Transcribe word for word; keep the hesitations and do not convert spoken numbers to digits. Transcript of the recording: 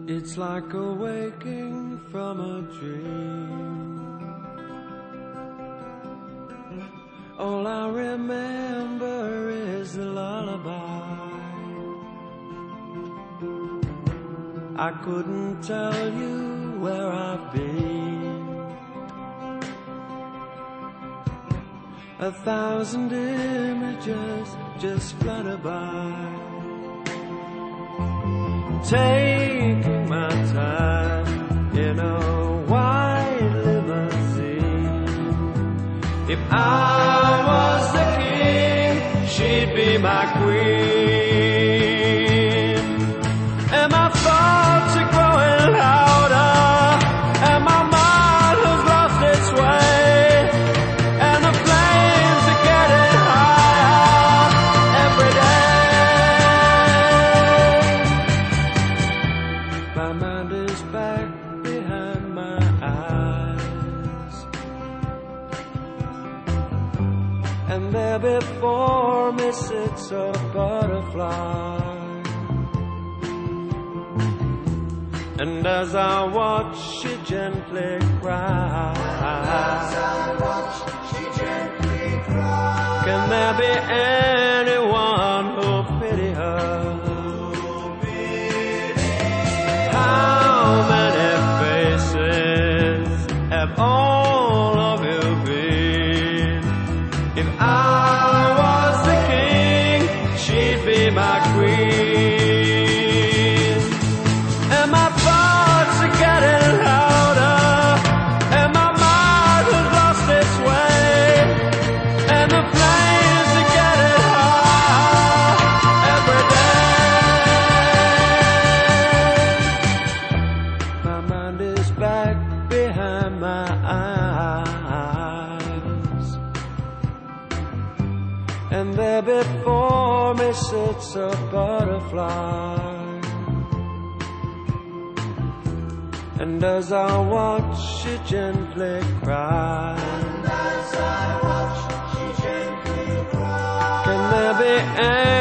It's like awaking from a dream. All I remember is the lullaby. I couldn't tell you where I've been. A thousand images just flutter by, taking my time in a white limousine. If I was the king, she'd be my queen. And my thoughts are growing louder, and my mind has lost its way, and the flames are getting higher every day. My mind is back behind my eyes, and there before me sits a butterfly. And as I watch, she gently cries. As I watch, she gently cries. Can there be anyone who'll pity her? How many faces have all of you been? If I was the king, she'd be my queen. And my thoughts are getting louder, and my mind has lost its way, and the flames are getting higher every day. My mind is back behind my eyes, and there before me sits a butterfly. And as I watch, she gently cries. And as I watch, she gently cries. Can there be any